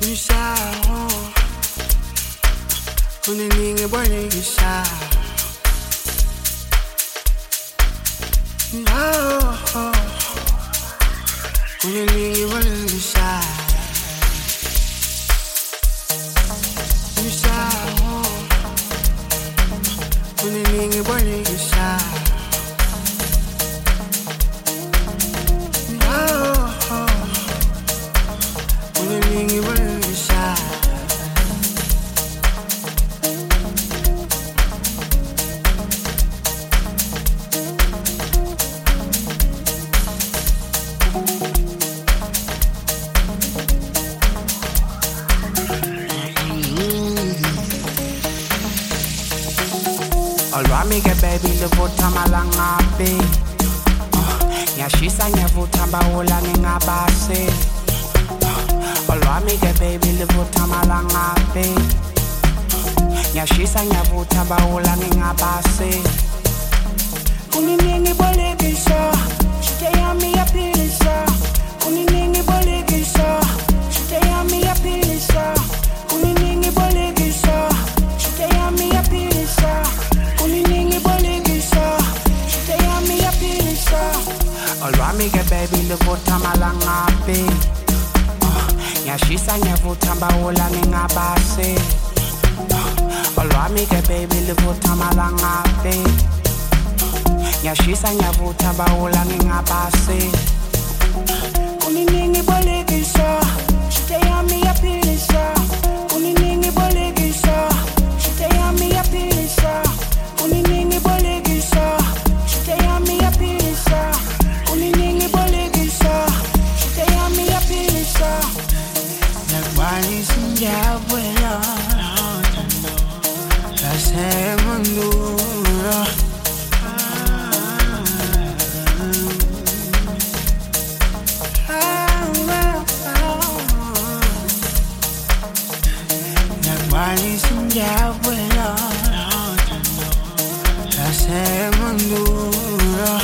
Unisahau unininge bolekisa no unininge bolekisa Unisahau unininge bolekisa Olwami-ke baby livutha malangabi Ngiyashisa ngiyavutha mbawula ngingabase Olwami-ke baby livutha malangabi Ngiyashisa ngiyavutha mbawula ngingabase Uniningi bolekisa Shite yami yapilisa Uniningi bolekisa Shite yami yapilisa Uniningi bolekisa Shite yami yapilisa Uniningi bolekisa Shite yami yapilisa Olwami-ke baby livutha malangabi Ngiyashisa ngiyavutha mbawula ngingabase Olwami-ke baby livutha malangabi Ngiyashisa ngiyavutha mbawula ngingabase Uniningi bolekisa Shite yami yapilisa Uniningi bolekisa Shite yami yapilisa Uniningi bolekisa Shite yami yapilisa Uniningi bolekisa Shite yami yapilisa Nagbani sinjabwela Lasemandura Nagbani sinjabwela Lasemandura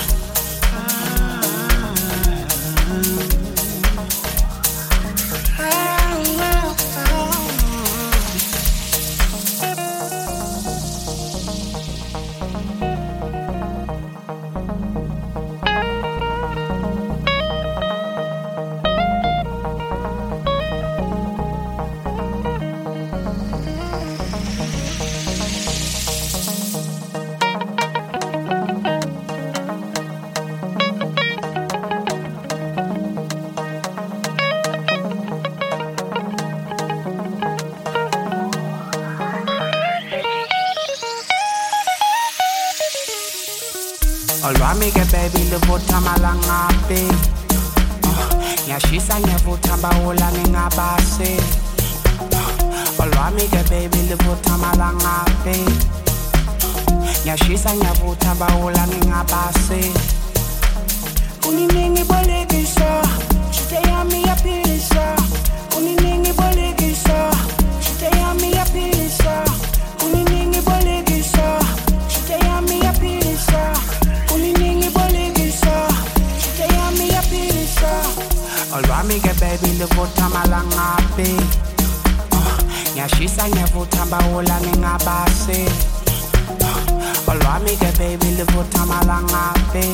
Olwami-ke baby livutha malangabi Ngiyashisa ngiyavutha mbawula ngingabase Olwami-ke baby livutha malangabi Ngiyashisa ngiyavutha mbawula ngingabase Uniningi bolekisa Shite yami yapilisa Uniningi bolekisa Shite yami yapilisa Uniningi bolekisa Shite yami yapilisa Uniningi bolekisa Shite yami yapilisa Olwami-ke baby livutha malangabi Ngiyashisa ngiyavutha mbawula ngingabase Olwami-ke baby livutha malangabi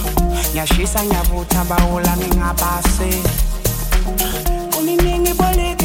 Ngiyashisa ngiyavutha mbawula ngingabase Uniningi bolekisa